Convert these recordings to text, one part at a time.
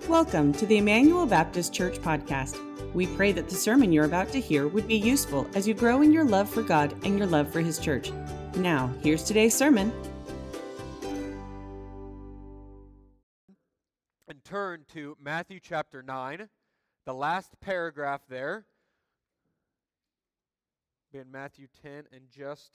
Welcome to the Emmanuel Baptist Church podcast. We pray that the sermon you're about to hear would be useful as you grow in your love for God and your love for His church. Now, here's today's sermon. And turn to Matthew chapter 9, the last paragraph there. Be in Matthew 10 and just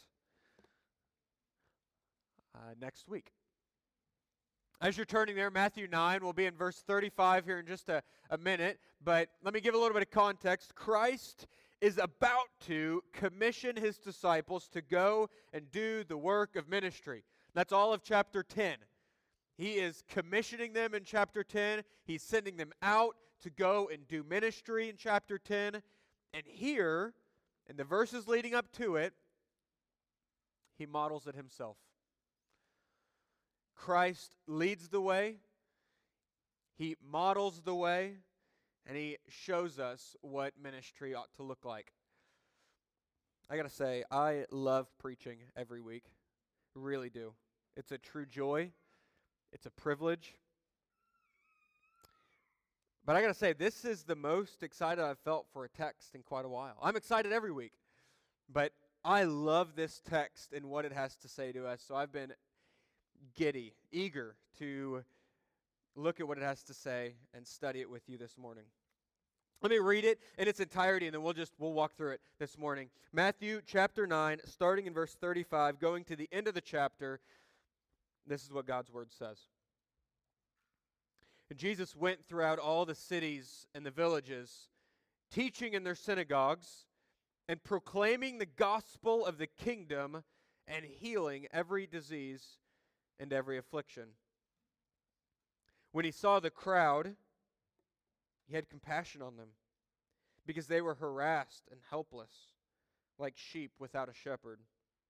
next week. As you're turning there, Matthew 9, we'll be in verse 35 here in just a minute, but let me give a little bit of context. Christ is about to commission His disciples to go and do the work of ministry. That's all of chapter 10. He is commissioning them in chapter 10. He's sending them out to go and do ministry in chapter 10. And here, in the verses leading up to it, He models it Himself. Christ leads the way, He models the way, and He shows us what ministry ought to look like. I gotta say, I love preaching every week. Really do. It's a true joy. It's a privilege. But I gotta say, this is the most excited I've felt for a text in quite a while. I'm excited every week, but I love this text and what it has to say to us, so I've been giddy, eager to look at what it has to say and study it with you this morning. Let me read it in its entirety, and then we'll walk through it this morning. Matthew chapter 9, starting in verse 35, going to the end of the chapter, this is what God's word says. And Jesus went throughout all the cities and the villages, teaching in their synagogues and proclaiming the gospel of the kingdom and healing every disease and every affliction. When He saw the crowd, He had compassion on them, because they were harassed and helpless, like sheep without a shepherd.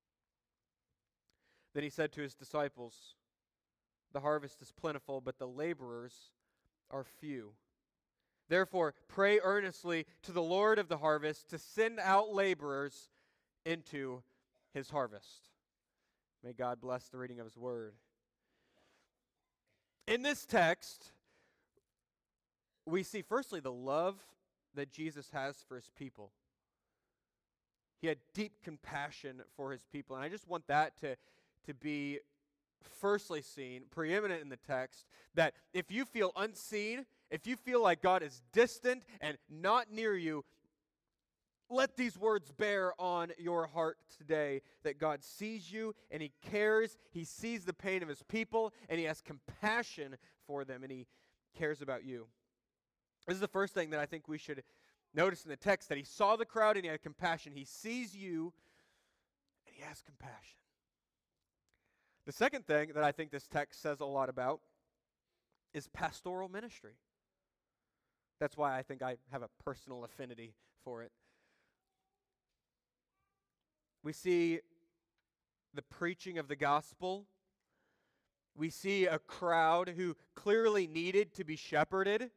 Then He said to His disciples, "The harvest is plentiful, but the laborers are few. Therefore, pray earnestly to the Lord of the harvest to send out laborers into His harvest." May God bless the reading of His word. In this text, we see firstly the love that Jesus has for His people. He had deep compassion for His people, and I just want that to be firstly seen, preeminent in the text, that if you feel unseen, if you feel like God is distant and not near you, let these words bear on your heart today, that God sees you and He cares. He sees the pain of His people and He has compassion for them and He cares about you. This is the first thing that I think we should notice in the text, that He saw the crowd and He had compassion. He sees you and He has compassion. The second thing that I think this text says a lot about is pastoral ministry. That's why I think I have a personal affinity for it. We see the preaching of the gospel. We see a crowd who clearly needed to be shepherded.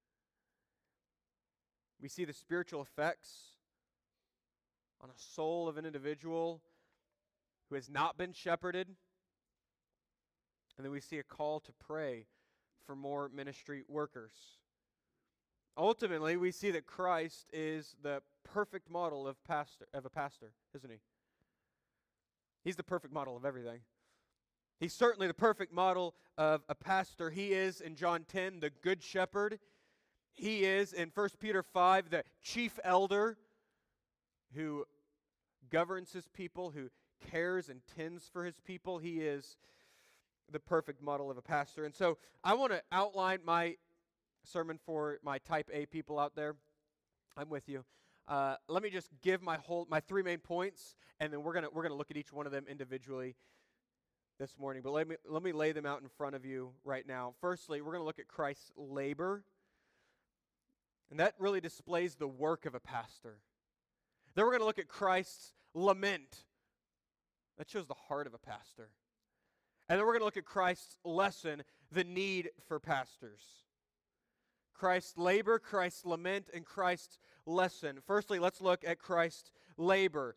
We see the spiritual effects on a soul of an individual who has not been shepherded. And then we see a call to pray for more ministry workers. Ultimately, we see that Christ is the perfect model of a pastor, isn't He? He's the perfect model of everything. He's certainly the perfect model of a pastor. He is, in John 10, the good shepherd. He is, in 1 Peter 5, the chief elder who governs his people, who cares and tends for his people. He is the perfect model of a pastor. And so I want to outline my sermon for my type A people out there. I'm with you. Let me just give my three main points, and then we're gonna look at each one of them individually this morning. But let me lay them out in front of you right now. Firstly, we're gonna look at Christ's labor, and that really displays the work of a pastor. Then we're gonna look at Christ's lament. That shows the heart of a pastor. And then we're gonna look at Christ's lesson, the need for pastors. Christ's labor, Christ's lament, and Christ's lesson. Firstly, let's look at Christ's labor.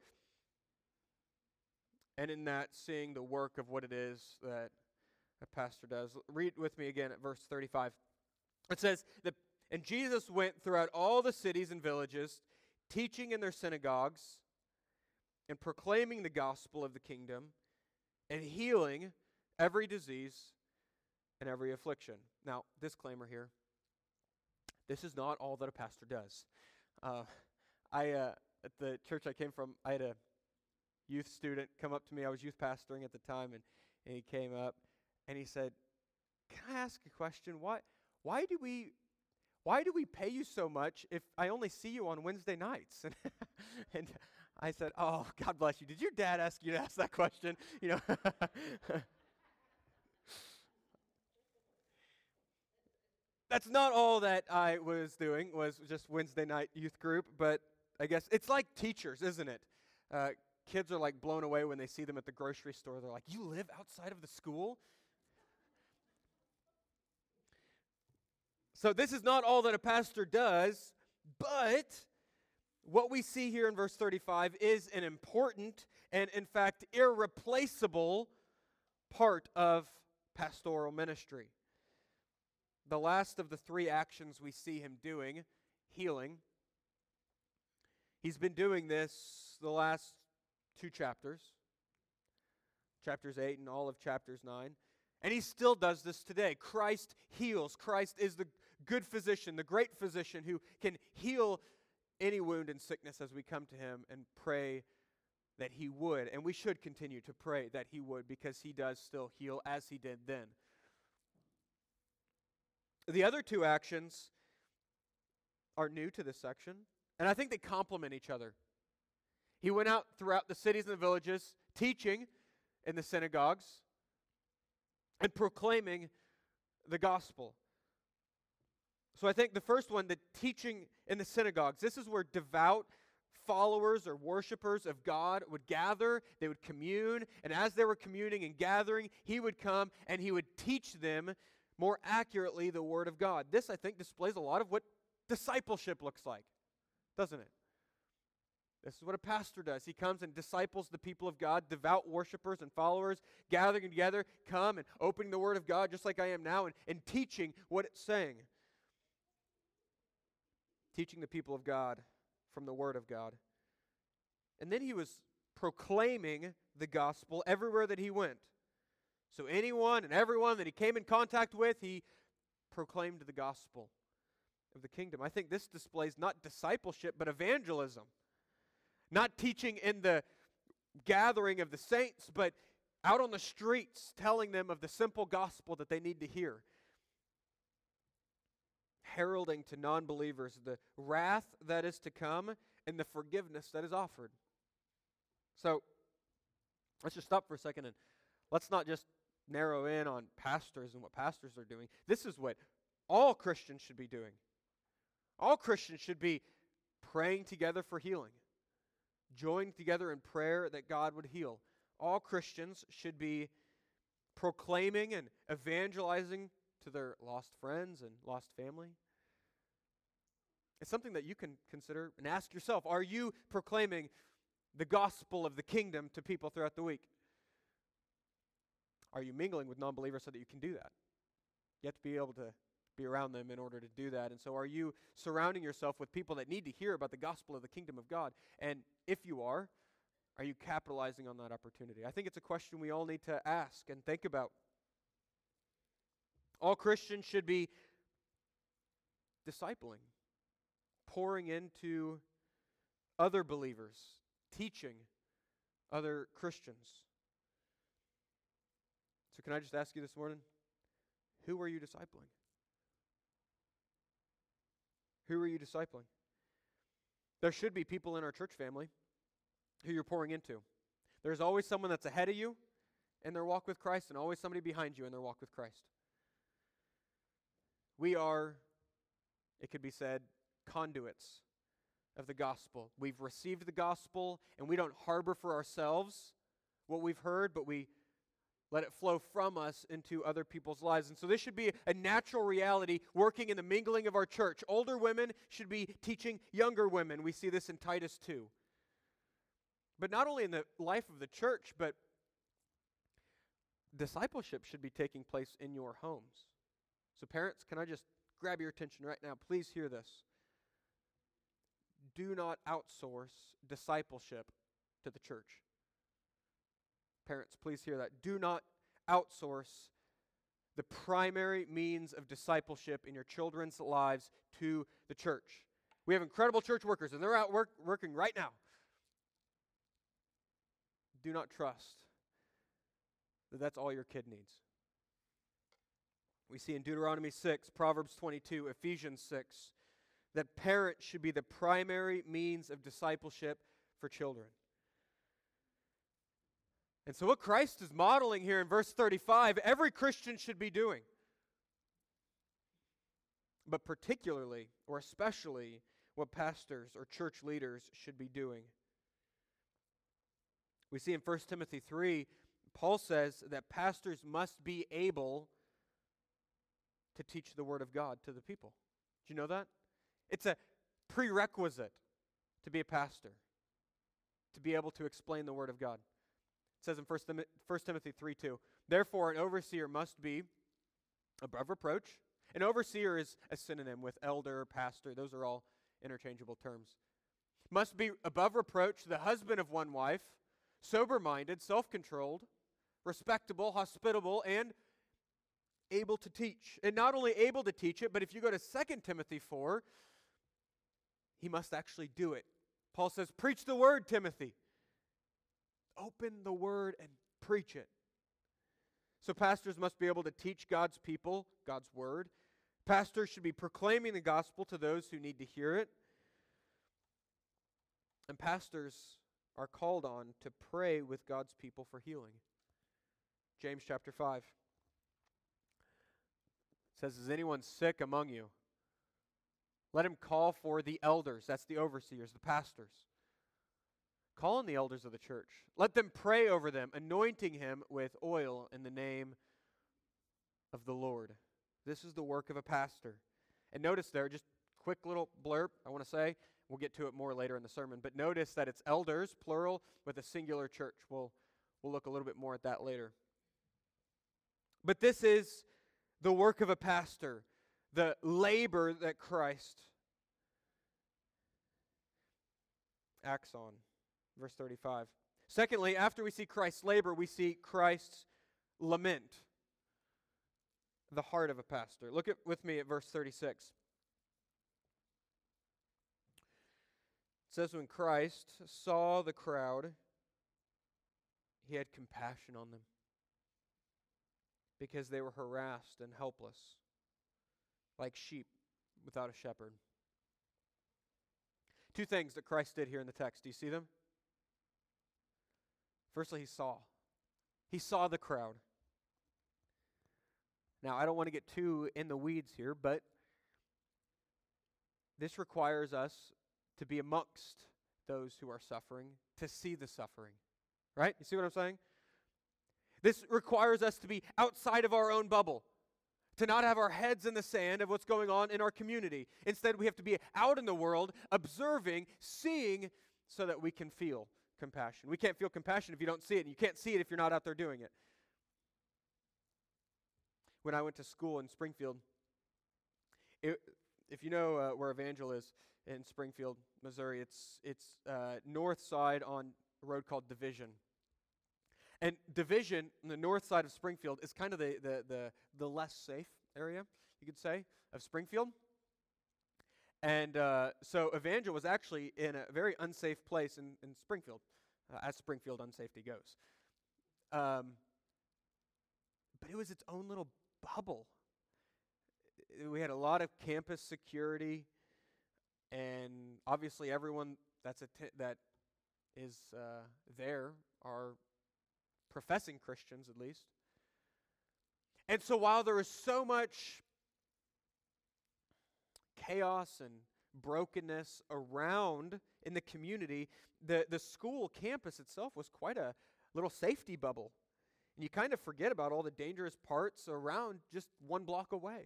And in that, seeing the work of what it is that a pastor does. Read with me again at verse 35. It says that, and Jesus went throughout all the cities and villages, teaching in their synagogues and proclaiming the gospel of the kingdom and healing every disease and every affliction. Now, disclaimer here. This is not all that a pastor does. At the church I came from, I had a youth student come up to me. I was youth pastoring at the time, and he came up, and he said, "Can I ask a question? Why do we pay you so much if I only see you on Wednesday nights?" And I said, "Oh, God bless you. Did your dad ask you to ask that question?" That's not all that I was doing, was just Wednesday night youth group, but I guess it's like teachers, isn't it? Kids are like blown away when they see them at the grocery store. They're like, "You live outside of the school?" So this is not all that a pastor does, but what we see here in verse 35 is an important and, in fact, irreplaceable part of pastoral ministry. The last of the three actions we see him doing, healing, he's been doing this the last two chapters, chapters 8 and all of chapters 9, and he still does this today. Christ heals. Christ is the good physician, the great physician who can heal any wound and sickness as we come to him and pray that he would. And we should continue to pray that he would, because he does still heal as he did then. The other two actions are new to this section, and I think they complement each other. He went out throughout the cities and the villages, teaching in the synagogues and proclaiming the gospel. So I think the first one, the teaching in the synagogues, this is where devout followers or worshipers of God would gather, they would commune, and as they were communing and gathering, he would come and he would teach them more accurately the Word of God. This, I think, displays a lot of what discipleship looks like, doesn't it? This is what a pastor does. He comes and disciples the people of God, devout worshipers and followers, gathering together, come and opening the Word of God just like I am now, and teaching what it's saying. Teaching the people of God from the Word of God. And then he was proclaiming the gospel everywhere that he went. So anyone and everyone that he came in contact with, he proclaimed the gospel of the kingdom. I think this displays not discipleship, but evangelism. Not teaching in the gathering of the saints, but out on the streets, telling them of the simple gospel that they need to hear. Heralding to non-believers the wrath that is to come and the forgiveness that is offered. So, let's just stop for a second and let's not just narrow in on pastors and what pastors are doing. This is what all Christians should be doing. All Christians should be praying together for healing, joining together in prayer that God would heal. All Christians should be proclaiming and evangelizing to their lost friends and lost family. It's something that you can consider and ask yourself. Are you proclaiming the gospel of the kingdom to people throughout the week? Are you mingling with non-believers so that you can do that? You have to be able to be around them in order to do that. And so are you surrounding yourself with people that need to hear about the gospel of the kingdom of God? And if you are you capitalizing on that opportunity? I think it's a question we all need to ask and think about. All Christians should be discipling, pouring into other believers, teaching other Christians. So can I just ask you this morning, who are you discipling? Who are you discipling? There should be people in our church family who you're pouring into. There's always someone that's ahead of you in their walk with Christ and always somebody behind you in their walk with Christ. We are, it could be said, conduits of the gospel. We've received the gospel and we don't harbor for ourselves what we've heard, but we let it flow from us into other people's lives. And so this should be a natural reality working in the mingling of our church. Older women should be teaching younger women. We see this in Titus 2. But not only in the life of the church, but discipleship should be taking place in your homes. So parents, can I just grab your attention right now. Please hear this. Do not outsource discipleship to the church. Parents, please hear that. Do not outsource the primary means of discipleship in your children's lives to the church. We have incredible church workers, and they're out working right now. Do not trust that that's all your kid needs. We see in Deuteronomy 6, Proverbs 22, Ephesians 6, that parents should be the primary means of discipleship for children. And so what Christ is modeling here in verse 35, every Christian should be doing. But particularly, or especially, what pastors or church leaders should be doing. We see in 1 Timothy 3, Paul says that pastors must be able to teach the Word of God to the people. Do you know that? It's a prerequisite to be a pastor, to be able to explain the Word of God. It says in 1 Timothy 3:2, therefore an overseer must be above reproach. An overseer is a synonym with elder, pastor. Those are all interchangeable terms. Must be above reproach, the husband of one wife, sober-minded, self-controlled, respectable, hospitable, and able to teach. And not only able to teach it, but if you go to 2 Timothy 4, he must actually do it. Paul says, preach the word, Timothy. Open the word and preach it. So pastors must be able to teach God's people God's word. Pastors should be proclaiming the gospel to those who need to hear it. And pastors are called on to pray with God's people for healing. James chapter 5 says, is anyone sick among you? Let him call for the elders. That's the overseers, the pastors. Call on the elders of the church. Let them pray over them, anointing him with oil in the name of the Lord. This is the work of a pastor. And notice there, just quick little blurb I want to say. We'll get to it more later in the sermon. But notice that it's elders, plural, with a singular church. We'll look a little bit more at that later. But this is the work of a pastor, the labor that Christ acts on. Verse 35. Secondly, after we see Christ's labor, we see Christ's lament. The heart of a pastor. Look with me at verse 36. It says, when Christ saw the crowd, he had compassion on them because they were harassed and helpless, like sheep without a shepherd. Two things that Christ did here in the text. Do you see them? Firstly, he saw. He saw the crowd. Now, I don't want to get too in the weeds here, but this requires us to be amongst those who are suffering, to see the suffering. Right? You see what I'm saying? This requires us to be outside of our own bubble, to not have our heads in the sand of what's going on in our community. Instead, we have to be out in the world, observing, seeing, so that we can feel compassion. We can't feel compassion if you don't see it, and you can't see it if you're not out there doing it. When I went to school in Springfield, if you know where Evangel is in Springfield, Missouri, it's north side on a road called Division. And Division, on the north side of Springfield, is kind of the less safe area, you could say, of Springfield. And so Evangel was actually in a very unsafe place in Springfield, as Springfield unsafety goes. But it was its own little bubble. We had a lot of campus security, and obviously everyone that is there are professing Christians, at least. And so while there was so much chaos and brokenness around in the community, the school campus itself was quite a little safety bubble. And you kind of forget about all the dangerous parts around just one block away.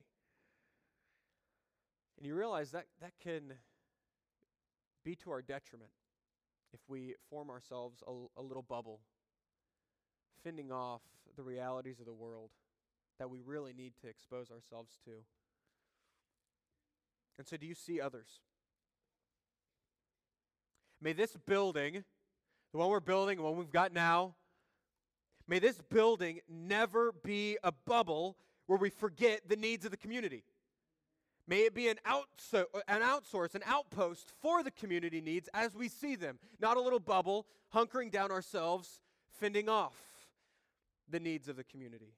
And you realize that can be to our detriment if we form ourselves a little bubble, fending off the realities of the world that we really need to expose ourselves to. And so do you see others? May this building, the one we're building, the one we've got now, may this building never be a bubble where we forget the needs of the community. May it be an outsource, an outpost for the community needs as we see them. Not a little bubble, hunkering down ourselves, fending off the needs of the community.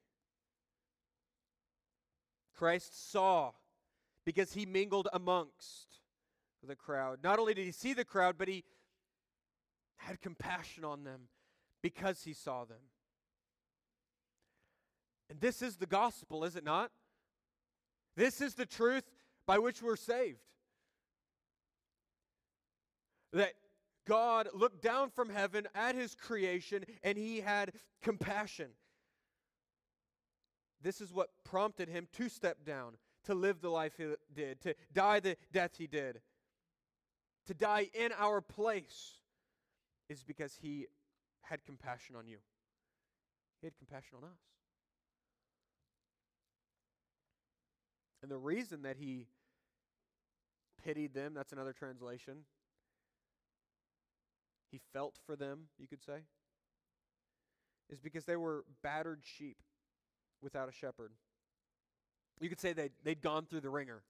Christ saw because he mingled amongst the crowd. Not only did he see the crowd, but he had compassion on them because he saw them. And this is the gospel, is it not? This is the truth by which we're saved. That God looked down from heaven at his creation and he had compassion. This is what prompted him to step down, to live the life he did, to die the death he did. To die in our place is because he had compassion on you. He had compassion on us. And the reason that he pitied them, that's another translation. He felt for them, you could say, is because they were battered sheep without a shepherd. You could say they'd gone through the ringer.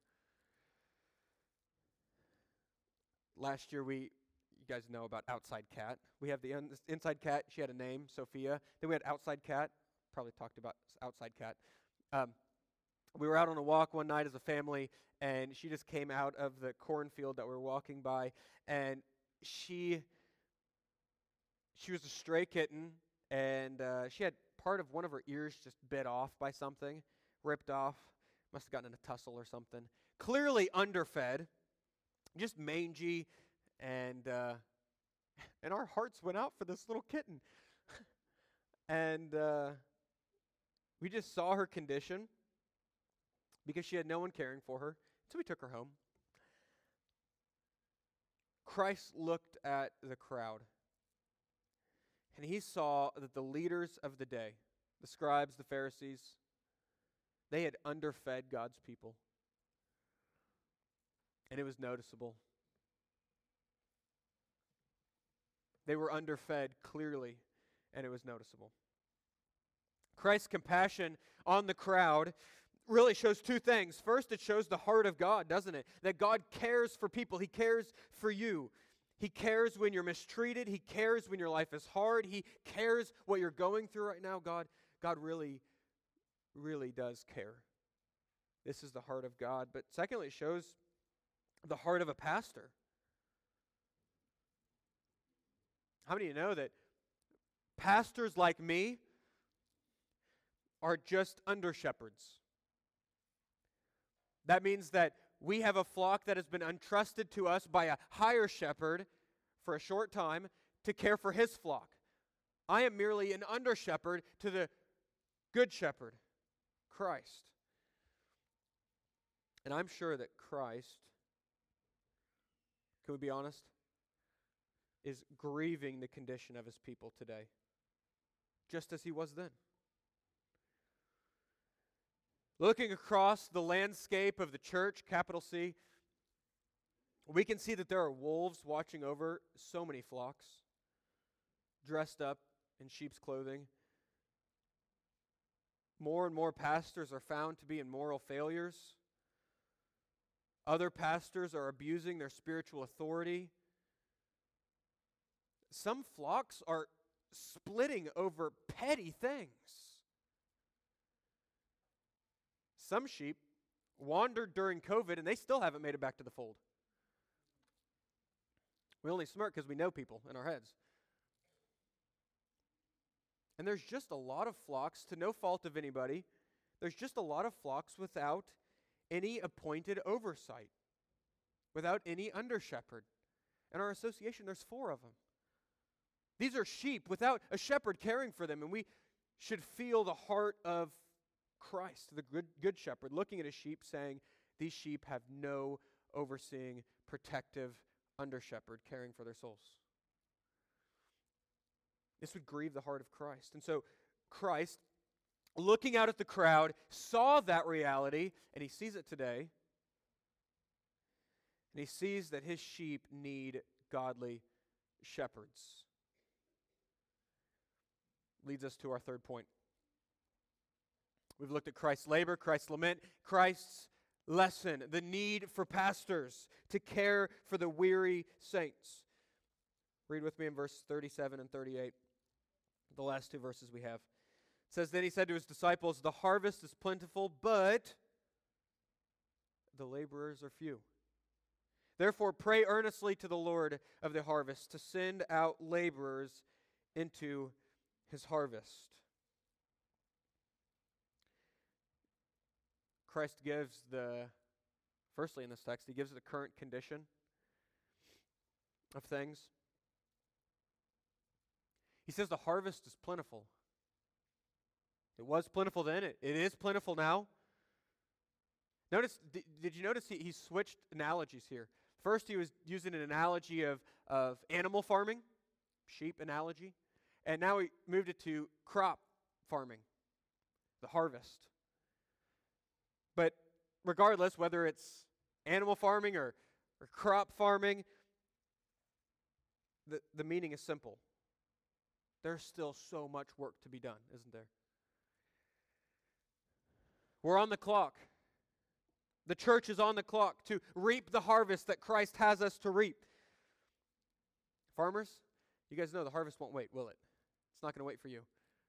Last year, you guys know about Outside Cat. We have the Inside Cat. She had a name, Sophia. Then we had Outside Cat. Probably talked about Outside Cat. We were out on a walk one night as a family, and she just came out of the cornfield that we were walking by, and she was a stray kitten, and she had part of one of her ears just bit off by something, ripped off. Must have gotten in a tussle or something. Clearly underfed, just mangy, and our hearts went out for this little kitten. And we just saw her condition because she had no one caring for her, so we took her home. Christ looked at the crowd, and he saw that the leaders of the day, the scribes, the Pharisees, they had underfed God's people. And it was noticeable. They were underfed clearly, and it was noticeable. Christ's compassion on the crowd really shows two things. First, it shows the heart of God, doesn't it? That God cares for people. He cares for you. He cares when you're mistreated. He cares when your life is hard. He cares what you're going through right now. God really, really does care. This is the heart of God. But secondly, it shows the heart of a pastor. How many of you know that pastors like me are just under shepherds? That means that we have a flock that has been entrusted to us by a higher shepherd for a short time to care for his flock. I am merely an under shepherd to the good shepherd, Christ. And I'm sure that Christ, can we be honest, is grieving the condition of his people today, just as he was then. Looking across the landscape of the church, capital C, we can see that there are wolves watching over so many flocks, dressed up in sheep's clothing. More and more pastors are found to be in moral failures. Other pastors are abusing their spiritual authority. Some flocks are splitting over petty things. Some sheep wandered during COVID and they still haven't made it back to the fold. We only smirk because we know people in our heads. And there's just a lot of flocks, to no fault of anybody, there's just a lot of flocks without any appointed oversight, without any under shepherd. In our association, there's 4 of them. These are sheep without a shepherd caring for them, and we should feel the heart of Christ, the good shepherd, looking at his sheep saying, these sheep have no overseeing, protective under shepherd caring for their souls. This would grieve the heart of Christ. And so Christ, looking out at the crowd, saw that reality, and he sees it today. And he sees that his sheep need godly shepherds. Leads us to our third point. We've looked at Christ's labor, Christ's lament, Christ's lesson, the need for pastors to care for the weary saints. Read with me in verse 37 and 38, the last two verses we have. It says, "Then he said to his disciples, 'The harvest is plentiful, but the laborers are few. Therefore pray earnestly to the Lord of the harvest to send out laborers into his harvest.'" Christ gives firstly in this text, he gives the current condition of things. He says the harvest is plentiful. It was plentiful then, it is plentiful now. Notice, did you notice he switched analogies here? First he was using an analogy of animal farming, sheep analogy, and now he moved it to crop farming, the harvest. But regardless, whether it's animal farming or crop farming, the meaning is simple. There's still so much work to be done, isn't there? We're on the clock. The church is on the clock to reap the harvest that Christ has us to reap. Farmers, you guys know the harvest won't wait, will it? It's not going to wait for you.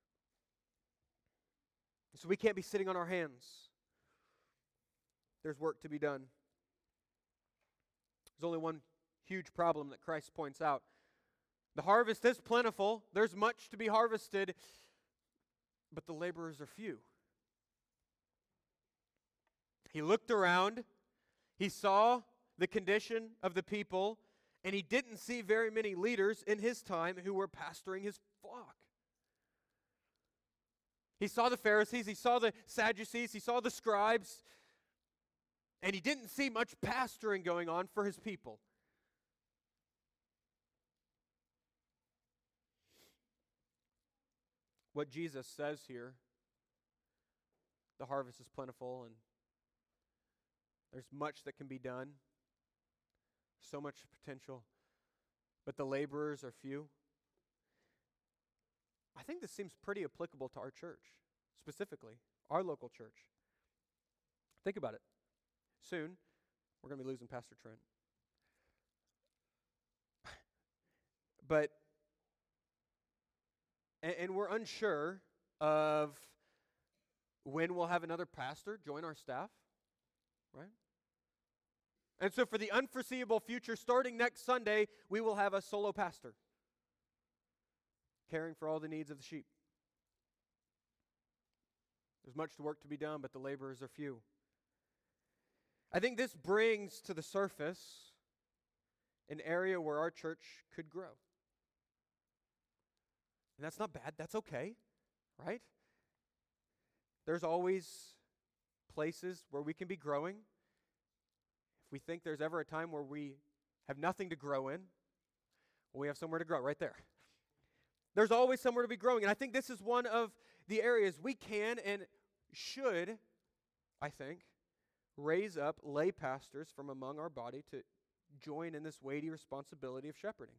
So we can't be sitting on our hands. There's work to be done. There's only one huge problem that Christ points out. The harvest is plentiful. There's much to be harvested, but the laborers are few. He looked around, he saw the condition of the people, and he didn't see very many leaders in his time who were pastoring his flock. He saw the Pharisees, he saw the Sadducees, he saw the scribes, and he didn't see much pastoring going on for his people. What Jesus says here, the harvest is plentiful and there's much that can be done, so much potential, but the laborers are few. I think this seems pretty applicable to our church, specifically, our local church. Think about it. Soon, we're going to be losing Pastor Trent. And we're unsure of when we'll have another pastor join our staff, right? And so for the unforeseeable future, starting next Sunday, we will have a solo pastor caring for all the needs of the sheep. There's much work to be done, but the laborers are few. I think this brings to the surface an area where our church could grow. And that's not bad. That's okay, right? There's always places where we can be growing. If we think there's ever a time where we have nothing to grow in, well, we have somewhere to grow right there. There's always somewhere to be growing. And I think this is one of the areas we can and should, I think, raise up lay pastors from among our body to join in this weighty responsibility of shepherding.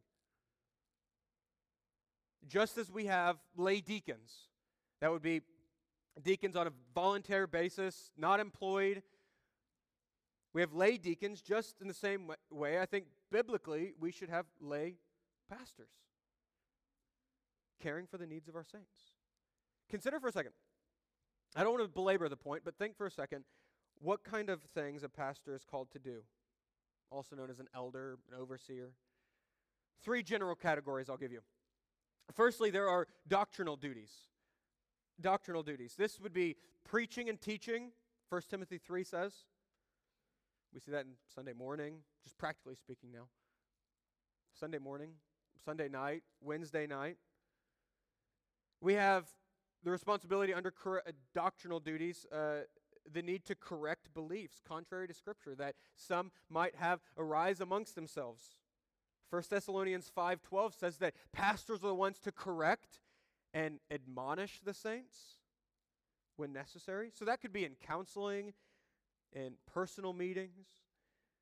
Just as we have lay deacons, that would be deacons on a voluntary basis, not employed. We have lay deacons just in the same way. I think biblically we should have lay pastors caring for the needs of our saints. Consider for a second. I don't want to belabor the point, but think for a second what kind of things a pastor is called to do, also known as an elder, an overseer. 3 general categories I'll give you. Firstly, there are doctrinal duties. Doctrinal duties. This would be preaching and teaching, 1 Timothy 3 says. We see that in Sunday morning, just practically speaking now. Sunday morning, Sunday night, Wednesday night. We have the responsibility under doctrinal duties, the need to correct beliefs contrary to Scripture that some might have arise amongst themselves. 1 Thessalonians 5:12 says that pastors are the ones to correct and admonish the saints when necessary. So that could be in counseling, in personal meetings.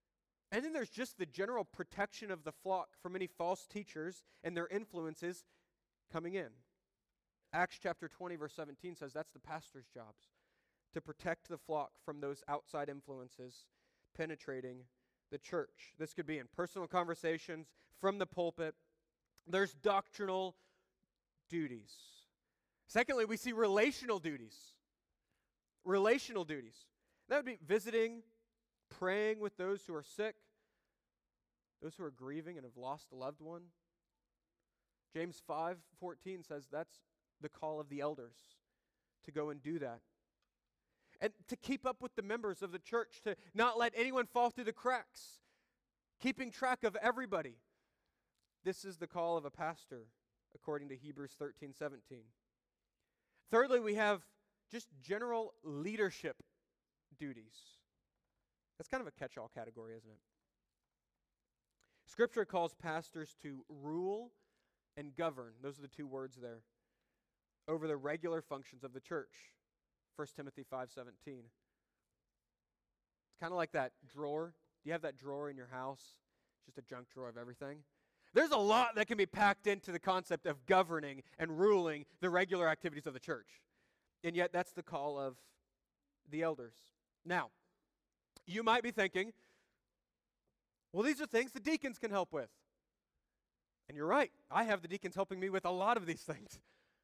And then there's just the general protection of the flock from any false teachers and their influences coming in. Acts chapter 20, verse 17 says that's the pastor's jobs, to protect the flock from those outside influences penetrating the church. This could be in personal conversations, from the pulpit. There's doctrinal duties. Secondly, we see relational duties. Relational duties. That would be visiting, praying with those who are sick, those who are grieving and have lost a loved one. James 5:14 says that's the call of the elders, to go and do that. And to keep up with the members of the church, to not let anyone fall through the cracks, keeping track of everybody. This is the call of a pastor, according to Hebrews 13:17. Thirdly, we have just general leadership duties. That's kind of a catch-all category, isn't it? Scripture calls pastors to rule and govern. Those are the two words there. Over the regular functions of the church. 1 Timothy 5:17. It's kind of like that drawer. Do you have that drawer in your house? Just a junk drawer of everything. There's a lot that can be packed into the concept of governing and ruling the regular activities of the church. And yet that's the call of the elders. Now, you might be thinking, well, these are things the deacons can help with. And you're right. I have the deacons helping me with a lot of these things.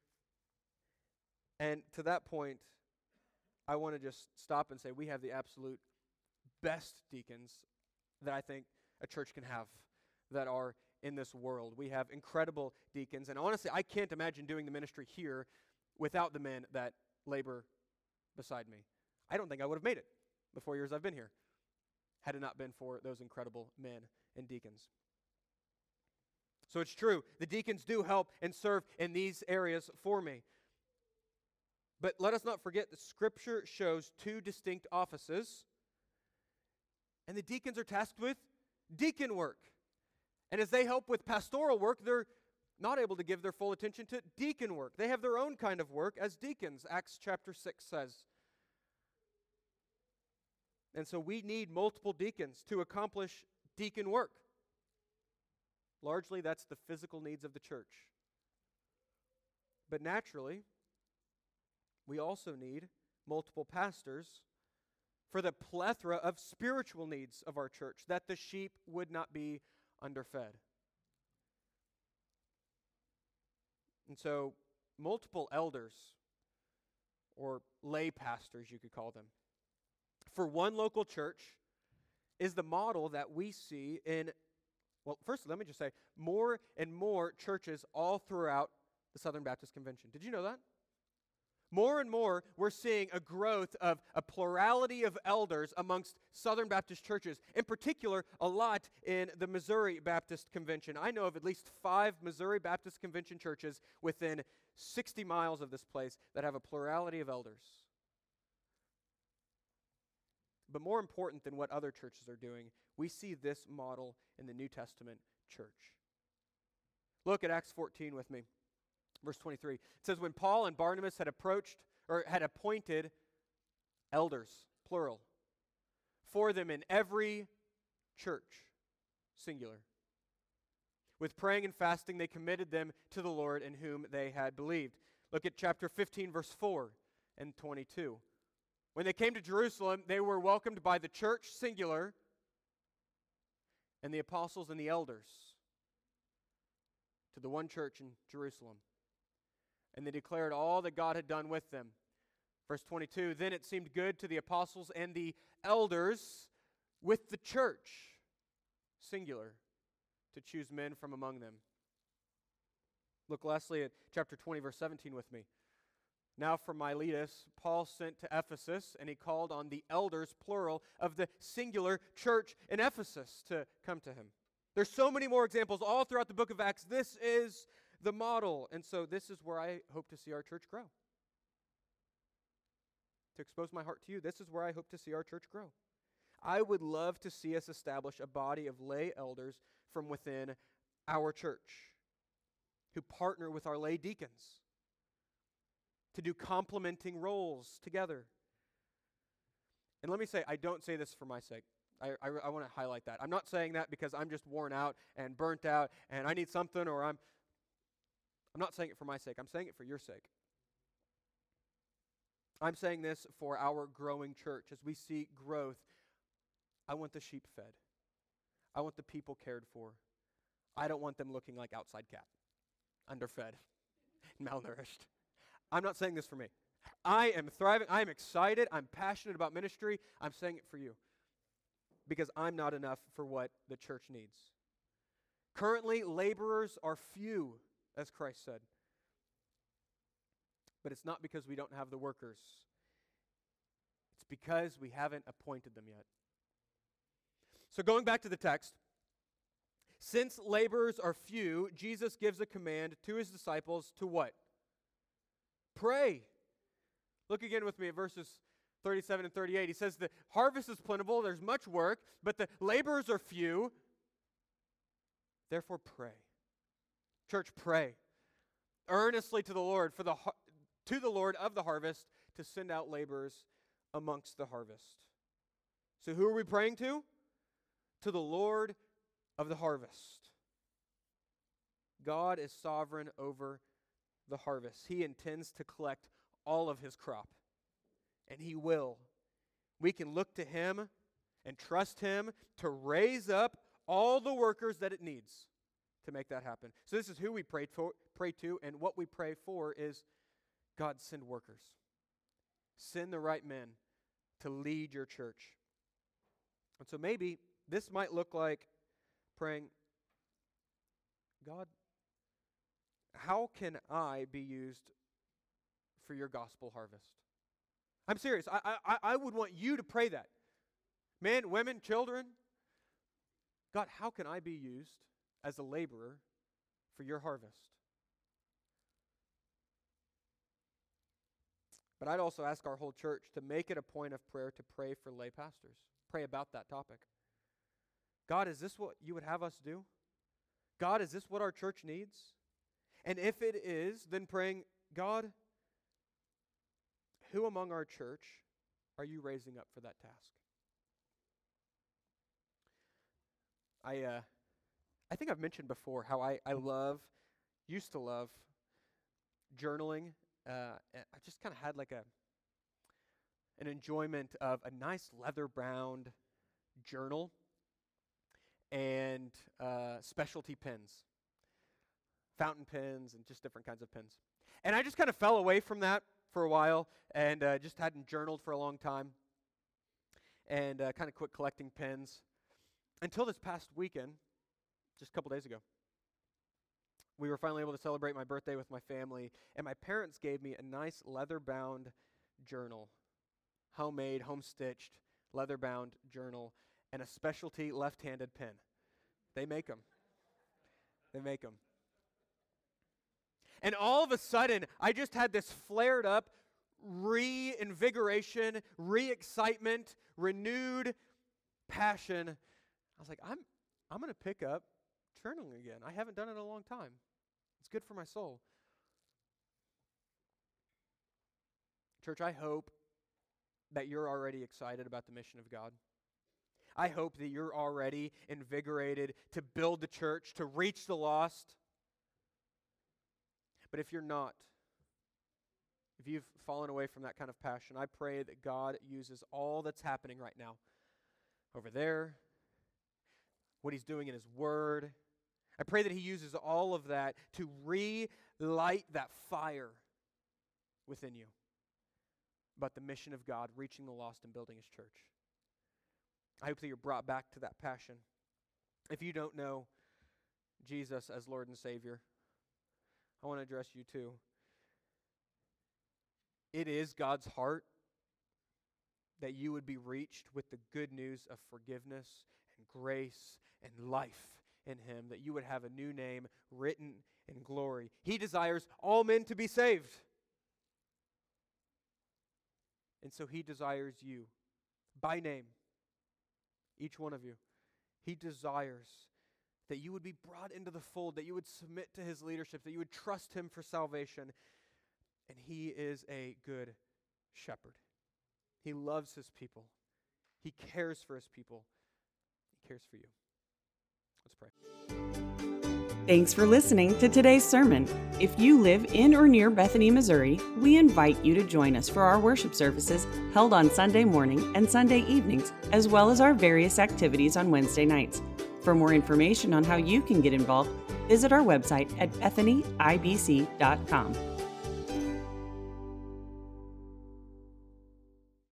And to that point, I want to just stop and say we have the absolute best deacons that I think a church can have that are in this world. We have incredible deacons. And honestly, I can't imagine doing the ministry here without the men that labor beside me. I don't think I would have made it the 4 years I've been here had it not been for those incredible men and deacons. So it's true, the deacons do help and serve in these areas for me. But let us not forget that Scripture shows two distinct offices, and the deacons are tasked with deacon work. And as they help with pastoral work, they're not able to give their full attention to deacon work. They have their own kind of work as deacons, Acts chapter 6 says. And so we need multiple deacons to accomplish deacon work. Largely, that's the physical needs of the church. But naturally, we also need multiple pastors for the plethora of spiritual needs of our church, that the sheep would not be underfed. And so, multiple elders, or lay pastors, you could call them, for one local church is the model that we see in, well, first let me just say, more and more churches all throughout the Southern Baptist Convention. Did you know that? More and more, we're seeing a growth of a plurality of elders amongst Southern Baptist churches, in particular, a lot in the Missouri Baptist Convention. I know of at least 5 Missouri Baptist Convention churches within 60 miles of this place that have a plurality of elders. But more important than what other churches are doing, we see this model in the New Testament church. Look at Acts 14 with me. Verse 23, it says, when Paul and Barnabas had appointed elders, plural, for them in every church, singular. With praying and fasting, they committed them to the Lord in whom they had believed. Look at chapter 15, verse 4 and 22. When they came to Jerusalem, they were welcomed by the church, singular, and the apostles and the elders to the one church in Jerusalem. And they declared all that God had done with them. Verse 22, then it seemed good to the apostles and the elders with the church, singular, to choose men from among them. Look lastly at chapter 20, verse 17 with me. Now from Miletus, Paul sent to Ephesus, and he called on the elders, plural, of the singular church in Ephesus to come to him. There's so many more examples all throughout the book of Acts. This is the model. And so this is where I hope to see our church grow. To expose my heart to you, this is where I hope to see our church grow. I would love to see us establish a body of lay elders from within our church who partner with our lay deacons to do complementing roles together. And let me say, I don't say this for my sake. I want to highlight that. I'm not saying that because I'm just worn out and burnt out and I need something, or I'm not saying it for my sake. I'm saying it for your sake. I'm saying this for our growing church. As we see growth, I want the sheep fed. I want the people cared for. I don't want them looking like outside cat, underfed, malnourished. I'm not saying this for me. I am thriving. I am excited. I'm passionate about ministry. I'm saying it for you because I'm not enough for what the church needs. Currently, laborers are few, as Christ said. But it's not because we don't have the workers. It's because we haven't appointed them yet. So going back to the text, since laborers are few, Jesus gives a command to his disciples to what? Pray. Look again with me at verses 37 and 38. He says, the harvest is plentiful, there's much work, but the laborers are few. Therefore pray. Church, pray earnestly to the Lord to the Lord of the harvest to send out laborers amongst the harvest. So who are we praying to? To the Lord of the harvest. God is sovereign over the harvest. He intends to collect all of his crop, and he will. We can look to him and trust him to raise up all the workers that it needs to make that happen. So this is who we pray to, and what we pray for is, God, send workers. Send the right men to lead your church. And so maybe this might look like praying, God, how can I be used for your gospel harvest? I'm serious. I would want you to pray that. Men, women, children. God, how can I be used as a laborer for your harvest? But I'd also ask our whole church to make it a point of prayer to pray for lay pastors. Pray about that topic. God, is this what you would have us do? God, is this what our church needs? And if it is, then praying, God, who among our church are you raising up for that task? I think I've mentioned before how I used to love journaling. I just kind of had like an enjoyment of a nice leather-bound journal and specialty pens, fountain pens, and just different kinds of pens. And I just kind of fell away from that for a while and just hadn't journaled for a long time and kind of quit collecting pens until this past weekend, just a couple days ago. We were finally able to celebrate my birthday with my family, and my parents gave me a nice leather-bound journal, homemade, home-stitched, leather-bound journal, and a specialty left-handed pen. They make them. They make them. And all of a sudden, I just had this flared-up reinvigoration, re-excitement, renewed passion. I was like, I'm going to pick up journaling again. I haven't done it in a long time. It's good for my soul. Church, I hope that you're already excited about the mission of God. I hope that you're already invigorated to build the church, to reach the lost. But if you're not, if you've fallen away from that kind of passion, I pray that God uses all that's happening right now over there, what he's doing in his word. I pray that he uses all of that to relight that fire within you about the mission of God, reaching the lost and building his church. I hope that you're brought back to that passion. If you don't know Jesus as Lord and Savior, I want to address you too. It is God's heart that you would be reached with the good news of forgiveness and grace and life in him, that you would have a new name written in glory. He desires all men to be saved. And so he desires you by name, each one of you. He desires that you would be brought into the fold, that you would submit to his leadership, that you would trust him for salvation. And he is a good shepherd. He loves his people. He cares for his people. cares for you. Let's pray. Thanks for listening to today's sermon. If you live in or near Bethany, Missouri, we invite you to join us for our worship services held on Sunday morning and Sunday evenings, as well as our various activities on Wednesday nights. For more information on how you can get involved, visit our website at bethanyibc.com.